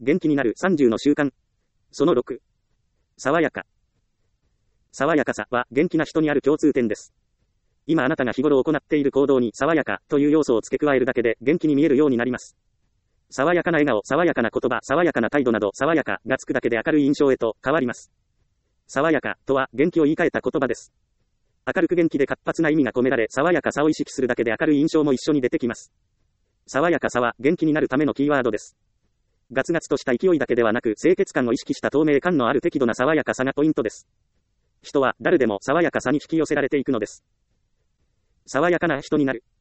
元気になる30の習慣。その6。爽やか。爽やかさは元気な人にある共通点です。今あなたが日頃行っている行動に爽やかという要素を付け加えるだけで元気に見えるようになります。爽やかな笑顔、爽やかな言葉、爽やかな態度など爽やかがつくだけで明るい印象へと変わります。爽やかとは元気を言い換えた言葉です。明るく元気で活発な意味が込められ、爽やかさを意識するだけで明るい印象も一緒に出てきます。爽やかさは元気になるためのキーワードです。ガツガツとした勢いだけではなく、清潔感を意識した透明感のある適度な爽やかさがポイントです。人は誰でも爽やかさに引き寄せられていくのです。爽やかな人になる。